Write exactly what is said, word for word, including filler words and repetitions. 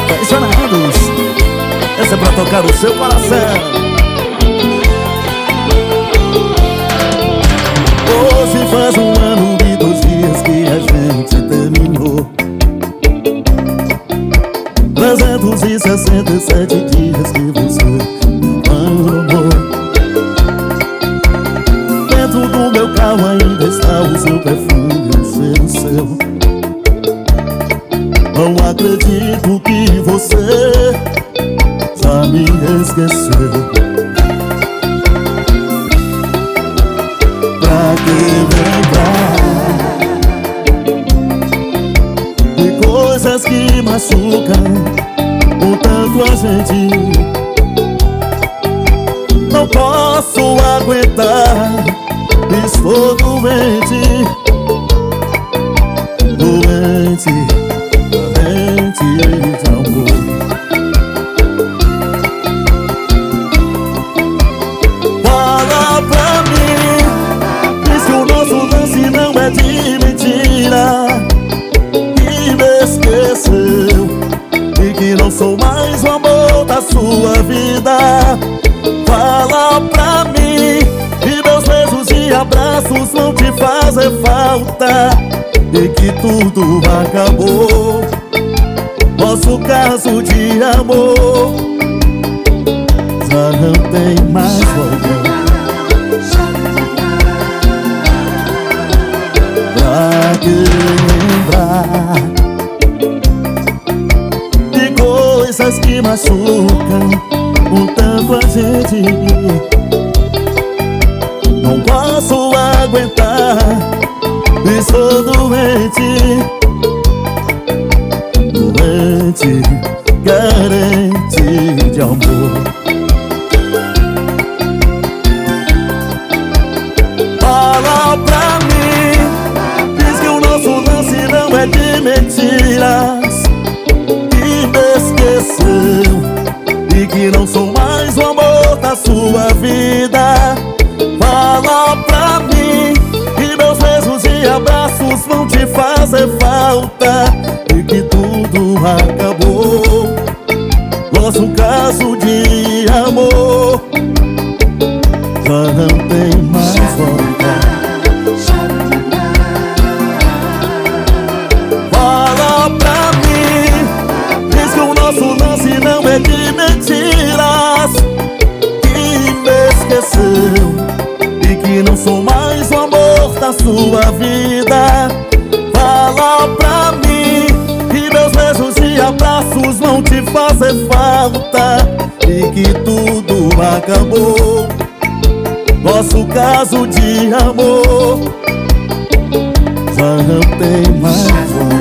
Apaixonados. Essa é pra tocar o seu coração. Hoje faz um ano e dois dias que a gente terminou. Trezentos e sessenta e sete dias que você me abandonou. Dentro do meu carro ainda está o seu perfume e o cheiro seu. Não acredito que você já me esqueceu. Pra que lembrar de coisas que machucam o tanto a gente? Não posso aguentar, estou doente, doente, doente de amor. Fala pra mim, diz que o nosso lance não é de mentira, que me esqueceu e que não sou mais o amor da sua vida. Fala pra mim que meus beijos e abraços vão te fazer falta e que tudo acabou, nosso caso de amor já não tem mais volta. Pra que lembrar de coisas que machucam um tanto a gente? Não posso aguentar, estou doente, doente, carente de amor. Fala pra mim, diz que o nosso lance não é de mentiras, que me esqueceu e que não sou mais o amor da sua vida. Fala pra mim que meus beijos e abraços vão te fazer falta e que tudo acabou, nosso caso de amor já não tem mais volta. Fala pra mim, diz que o nosso lance não é de mentiras, que me esqueceu e que não sou mais o amor da sua vida. Fala pra mim que meus beijos e abraços vão te fazer falta e que tudo acabou, nosso caso de amor já não tem mais volta.